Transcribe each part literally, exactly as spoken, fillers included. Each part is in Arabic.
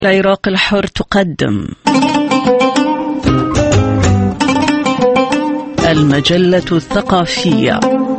العراق الحر تقدم المجلة الثقافية.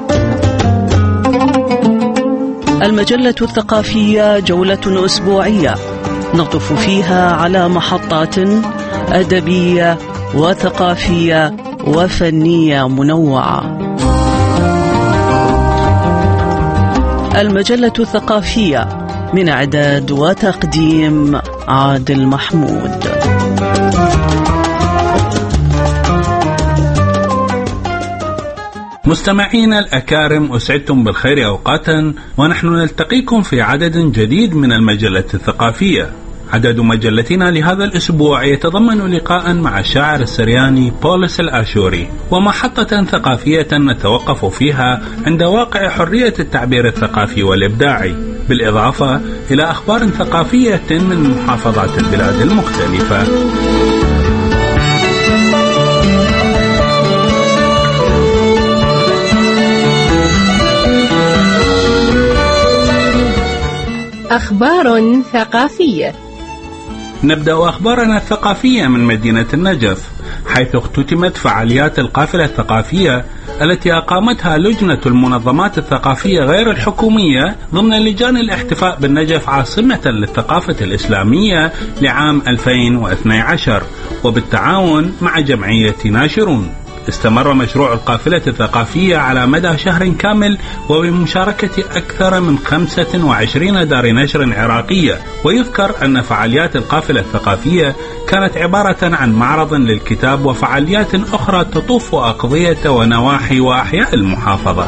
المجلة الثقافية جولة أسبوعية نطف فيها على محطات أدبية وثقافية وفنية منوعة. المجلة الثقافية من إعداد وتقديم عادل محمود. مستمعين الأكارم، أسعدتم بالخير أوقاتا، ونحن نلتقيكم في عدد جديد من المجلة الثقافية. عدد مجلتنا لهذا الأسبوع يتضمن لقاء مع الشاعر السرياني بولس الآشوري، ومحطة ثقافية نتوقف فيها عند واقع حرية التعبير الثقافي والإبداعي، بالإضافة إلى أخبار ثقافية من محافظات البلاد المختلفة. أخبار ثقافية. نبدأ أخبارنا الثقافية من مدينة النجف، حيث اختتمت فعاليات القافلة الثقافية التي أقامتها لجنة المنظمات الثقافية غير الحكومية ضمن لجان الاحتفاء بالنجف عاصمة للثقافة الإسلامية لعام ألفين واثني عشر، وبالتعاون مع جمعية ناشرون. استمر مشروع القافلة الثقافية على مدى شهر كامل وبمشاركة أكثر من خمسة وعشرين دار نشر عراقية. ويذكر أن فعاليات القافلة الثقافية كانت عبارة عن معرض للكتاب وفعاليات أخرى تطوف أقضية ونواحي وأحياء المحافظة.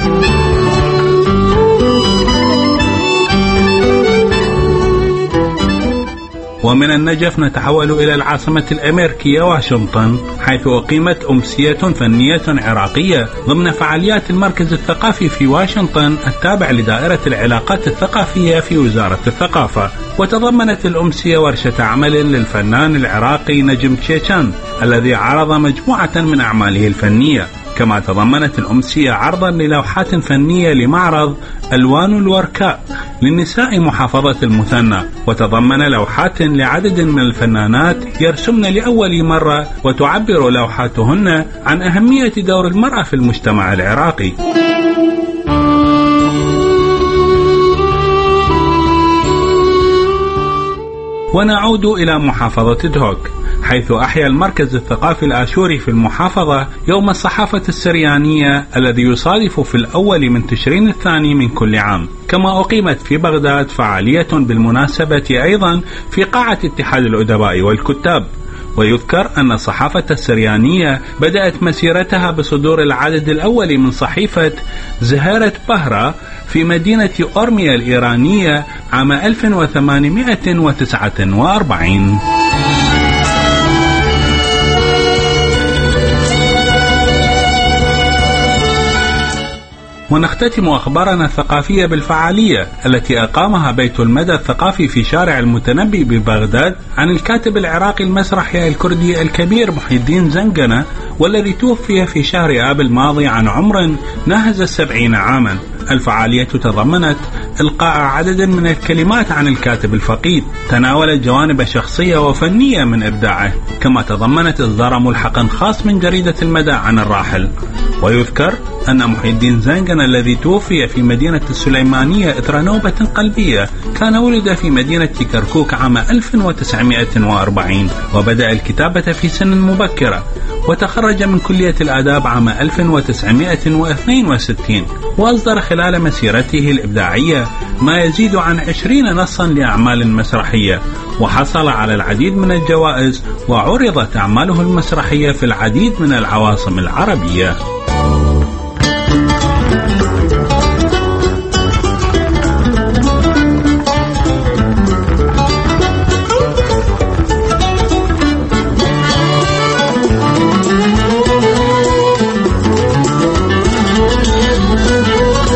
ومن النجف نتحول إلى العاصمة الأمريكية واشنطن، حيث أقيمت أمسية فنية عراقية ضمن فعاليات المركز الثقافي في واشنطن التابع لدائرة العلاقات الثقافية في وزارة الثقافة. وتضمنت الأمسية ورشة عمل للفنان العراقي نجم تشيشان الذي عرض مجموعة من أعماله الفنية، كما تضمنت الأمسية عرضا للوحات فنية لمعرض ألوان الوركاء للنساء محافظة المثنى، وتضمن لوحات لعدد من الفنانات يرسمن لأول مرة وتعبر لوحاتهن عن أهمية دور المرأة في المجتمع العراقي. ونعود إلى محافظة دهوك، حيث أحيا المركز الثقافي الآشوري في المحافظة يوم الصحافة السريانية الذي يصادف في الأول من تشرين الثاني من كل عام. كما أقيمت في بغداد فعالية بالمناسبة أيضا في قاعة اتحاد الأدباء والكتاب. ويذكر أن الصحافة السريانية بدأت مسيرتها بصدور العدد الأول من صحيفة زهرة بهرة في مدينة أورميا الإيرانية عام ألف وثمانمائة وتسعة وأربعين. ونختتم أخبارنا الثقافية بالفعالية التي أقامها بيت المدى الثقافي في شارع المتنبي ببغداد عن الكاتب العراقي المسرحي الكردي الكبير محي الدين زنقنة، والذي توفي في شهر آب الماضي عن عمر ناهز السبعين عاما. الفعالية تضمنت إلقاء عدد من الكلمات عن الكاتب الفقيد، تناولت جوانب شخصية وفنية من إبداعه، كما تضمنت إصدار ملحق خاص من جريدة المدى عن الراحل. ويذكر أن محي الدين زنقنة الذي توفي في مدينة السليمانية إثر نوبة قلبية كان ولد في مدينة كركوك عام ألف وتسعمائة وأربعين، وبدأ الكتابة في سن مبكرة، وتخرج من كلية الآداب عام ألف وتسعمائة واثنين وستين، وأصدر خلال مسيرته الإبداعية ما يزيد عن عشرين نصا لأعمال مسرحية، وحصل على العديد من الجوائز، وعرضت أعماله المسرحية في العديد من العواصم العربية.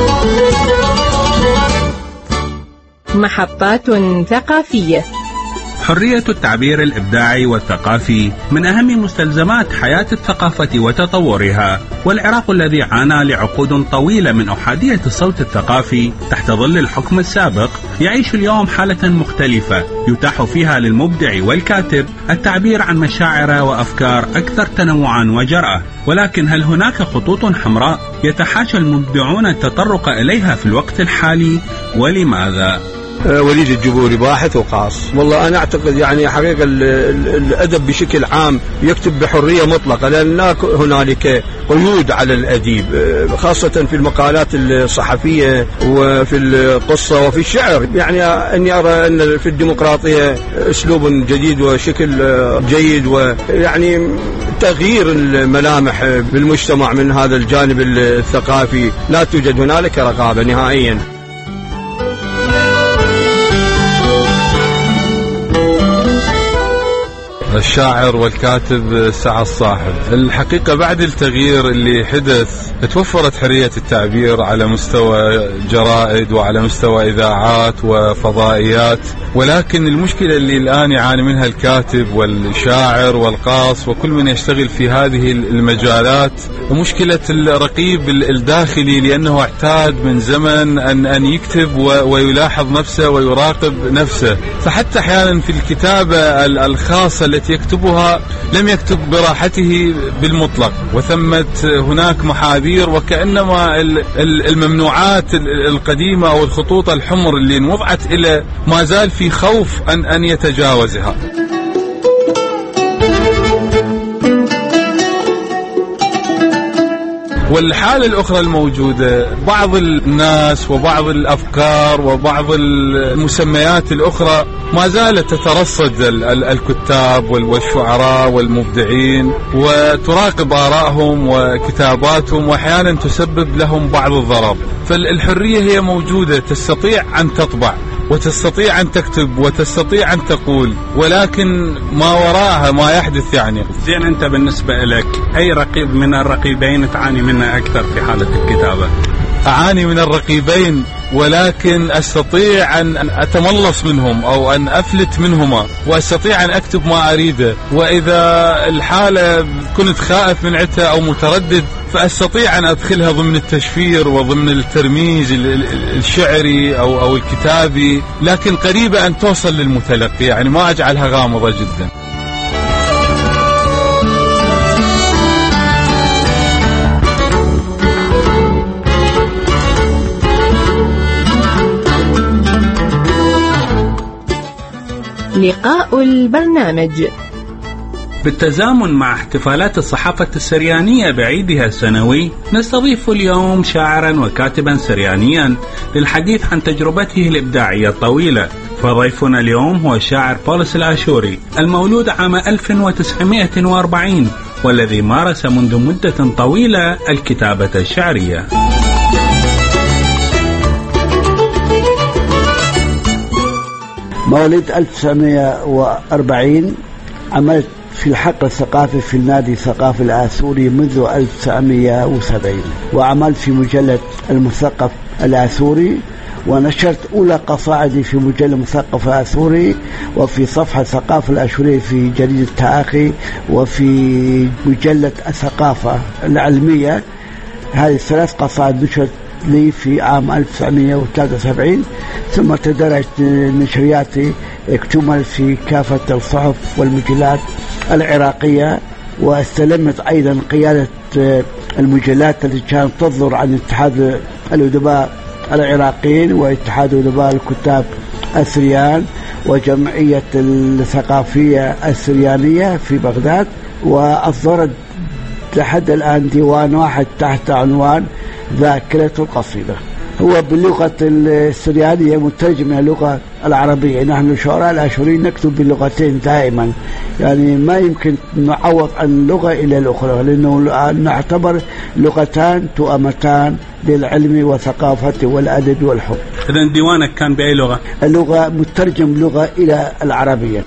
محطات ثقافية. حرية التعبير الإبداعي والثقافي من أهم مستلزمات حياة الثقافة وتطورها، والعراق الذي عانى لعقود طويلة من أحادية الصوت الثقافي تحت ظل الحكم السابق يعيش اليوم حالة مختلفة يتاح فيها للمبدع والكاتب التعبير عن مشاعر وأفكار أكثر تنوعا وجرأة. ولكن هل هناك خطوط حمراء يتحاشى المبدعون التطرق إليها في الوقت الحالي، ولماذا؟ وليد الجبوري باحث وقاص. والله أنا أعتقد يعني حقيقة الأدب بشكل عام يكتب بحرية مطلقة، لأن هنالك قيود على الأديب خاصة في المقالات الصحفية وفي القصة وفي الشعر. يعني أني أرى أن في الديمقراطية أسلوب جديد وشكل جيد، ويعني تغيير الملامح بالمجتمع من هذا الجانب الثقافي. لا توجد هنالك رقابة نهائيا. الشاعر والكاتب سعد صاحب. الحقيقة بعد التغيير اللي حدث توفرت حرية التعبير على مستوى جرائد وعلى مستوى إذاعات وفضائيات، ولكن المشكلة اللي الآن يعاني منها الكاتب والشاعر والقاص وكل من يشتغل في هذه المجالات مشكلة الرقيب الداخلي، لأنه اعتاد من زمن أن أن يكتب ويلاحظ نفسه ويراقب نفسه، فحتى أحيانا في الكتابة الخاصة التي يكتبها لم يكتب براحته بالمطلق، وثمت هناك محاذير وكأنما الممنوعات القديمة أو الخطوط الحمر اللي انوضعت إلى ما زال في خوف أن أن يتجاوزها. والحالة الأخرى الموجودة بعض الناس وبعض الأفكار وبعض المسميات الأخرى ما زالت تترصد الكتاب والشعراء والمبدعين وتراقب آرائهم وكتاباتهم، وأحيانا تسبب لهم بعض الضرر. فالحرية هي موجودة، تستطيع أن تطبع وتستطيع أن تكتب وتستطيع أن تقول، ولكن ما وراءها ما يحدث. يعني زين، أنت بالنسبة لك أي رقيب من الرقيبين تعاني منها أكثر في حالة الكتابة؟ أعاني من الرقيبين، ولكن أستطيع أن أتملص منهم أو أن أفلت منهما، وأستطيع أن أكتب ما أريده. وإذا الحالة كنت خائف من عتها أو متردد فأستطيع أن أدخلها ضمن التشفير وضمن الترميز الشعري أو أو الكتابي، لكن قريبة أن توصل للمتلقي، يعني ما أجعلها غامضة جدا. لقاء البرنامج بالتزامن مع احتفالات الصحافة السريانية بعيدها السنوي، نستضيف اليوم شاعرا وكاتبا سريانيا للحديث عن تجربته الإبداعية الطويلة. فضيفنا اليوم هو الشاعر بولس الآشوري، المولود عام ألف وتسعمائة وأربعين، والذي مارس منذ مدة طويلة الكتابة الشعرية. مواليد ألف وتسعمائة وأربعين، عملت في الحقل الثقافي في النادي الثقافي الآثوري منذ ألف وتسعمائة وسبعين، وعملت في مجلة المثقف الآثوري، ونشرت أولى قصائدي في مجلة المثقف الآثوري، وفي صفحة الثقافة الآشورية في جريدة تآخي، وفي مجلة الثقافة العلمية. هذه الثلاث قصائد نشرت لي في عام ألف وتسعمائة وثلاثة وسبعين، ثم تدرجت نشرياتي اكتمل في كافة الصحف والمجلات العراقية، واستلمت أيضا قيادة المجلات التي كانت تصدر عن اتحاد الأدباء العراقيين واتحاد أدباء الكتاب السريان وجمعية الثقافية السريانية في بغداد، وأصدرت لحد الآن ديوان واحد تحت عنوان ذاكرة القصيدة. هو باللغة السريانية مترجم من اللغة العربية. نحن الشعراء الآشوريين نكتب باللغتين دائما، يعني ما يمكن نعوض عن لغة إلى الأخرى، لأنه نعتبر لغتان تؤمتان للعلم والثقافة والأدب والحب. إذن ديوانك كان بأي لغة؟ اللغة مترجم لغة إلى العربية.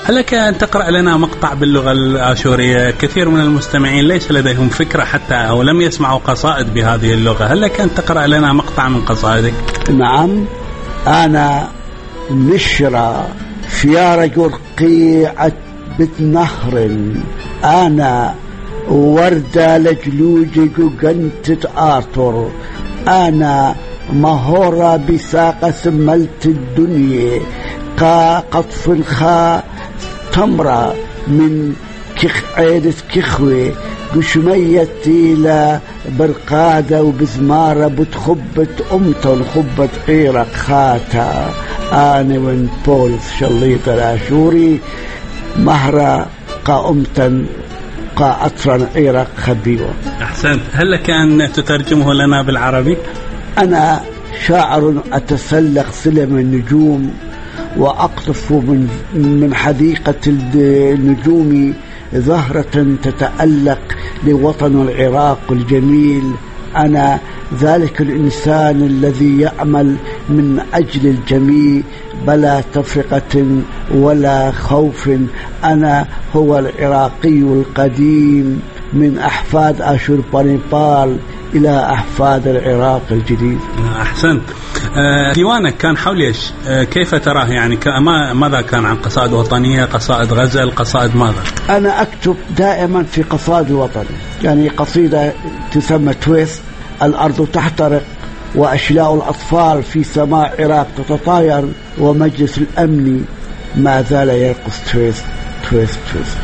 هل لك أن تقرأ لنا مقطع باللغة الآشورية؟ كثير من المستمعين ليس لديهم فكرة حتى أو لم يسمعوا قصائد بهذه اللغة، هل لك أن تقرأ لنا مقطع من قصائدك؟ نعم. أنا نشرة في رجل قيعة بتنهر، أنا وردة لجلوج جنت آطر، أنا مهورة بساقة سملت الدنيا، قا قطف الخا تمرة من كخ عيدة كخوة، بشميتي لا برقادة وبزمارة بتخبت أمتن خبت عيرق خاتا، أنا من بولس شليط الآشوري مهرة قا أمتن قا أطرا عيرق خبيوة. أحسنت. هل لك أن تترجمه لنا بالعربي؟ أنا شاعر أتسلق سلم النجوم وأقطف من من حديقة النجوم زهرة تتألق لوطن العراق الجميل. أنا ذلك الإنسان الذي يعمل من أجل الجميع بلا تفرقة ولا خوف. أنا هو العراقي القديم من أحفاد أشوربانيبال إلى أحفاد العراق الجديد. أحسنت. ديوانك كان حول إيش؟ كيف تراه يعني؟ ماذا كان عن قصائد وطنية، قصائد غزل، قصائد ماذا؟ أنا أكتب دائما في قصائد الوطن، يعني قصيدة تسمى تويست، الأرض تحترق وأشلاء الأطفال في سماء العراق تتطاير ومجلس الأمن ما زال يرقص تويست تويست تويست.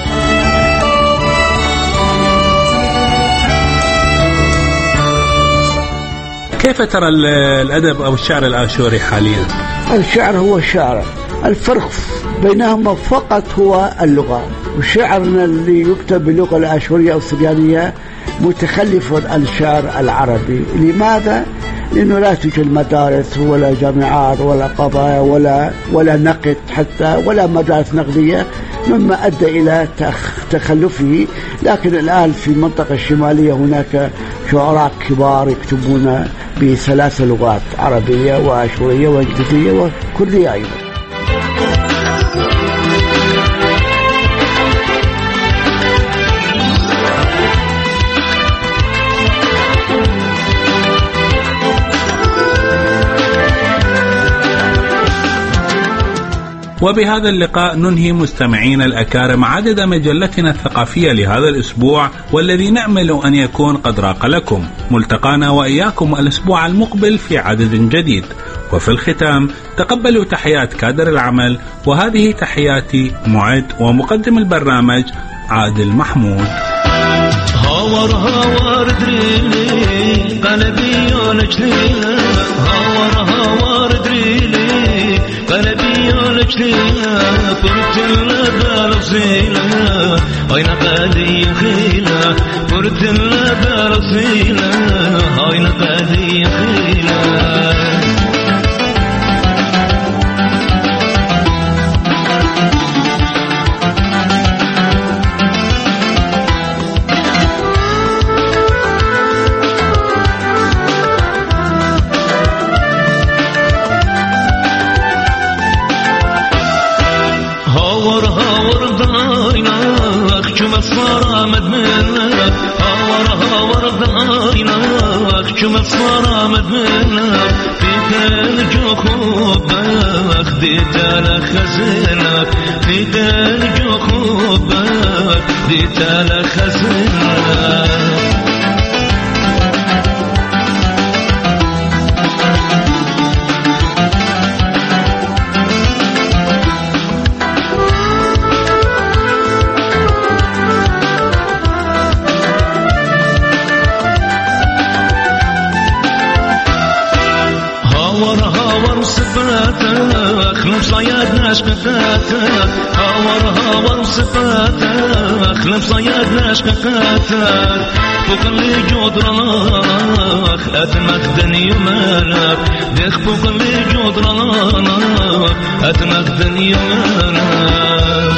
كيف ترى الأدب أو الشعر الآشوري حاليا؟ الشعر هو الشعر، الفرق بينهما فقط هو اللغة. وشعرنا اللي يكتب باللغة الآشورية أو السريانية متخلف عن الشعر العربي. لماذا؟ لأنه لا توجد مدارس ولا جامعات ولا قضايا ولا ولا نقد حتى ولا مدارس نقدية، مما أدى إلى تخلفه. لكن الآن في المنطقة الشمالية هناك شعراء كبار يكتبون بثلاث لغات، عربية وآشورية وإنجليزية وكردية أيضا. وبهذا اللقاء ننهي مستمعينا الأكارم عدد مجلتنا الثقافية لهذا الأسبوع، والذي نأمل أن يكون قد راق لكم. ملتقانا وإياكم الأسبوع المقبل في عدد جديد. وفي الختام تقبلوا تحيات كادر العمل، وهذه تحياتي معد ومقدم البرنامج عادل محمود. هاور هاور دريلي قلبي يونجلي، هاور هاور دريلي قلبي يونجلي، فرت اللبال صيلة هاين قادي خيلة، فرت اللبال صيلة هاين قادي خيلة. مصفرة مدمنة في تلج خوبك ديت على خزنك، في تلج خوبك ديت على خزنك. صياد ناشكتاتك هاور هاور صفاتك، خلف صياد ناشكتاتك فوق اللي جودرانك أتمخدن يمانك، ديخ فوق اللي جودرانك أتمخدن يمانك.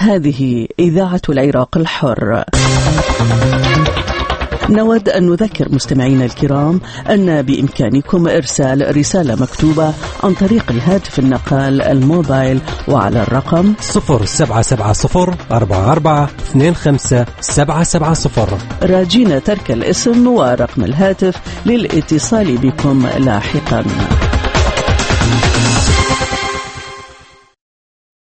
هذه إذاعة العراق الحر. نود أن نذكر مستمعينا الكرام أن بإمكانكم إرسال رسالة مكتوبة عن طريق الهاتف النقال الموبايل وعلى الرقم صفر سبعة سبعة صفر أربعة أربعة اثنين خمسة سبعة سبعة صفر، راجين ترك الاسم ورقم الهاتف للاتصال بكم لاحقا.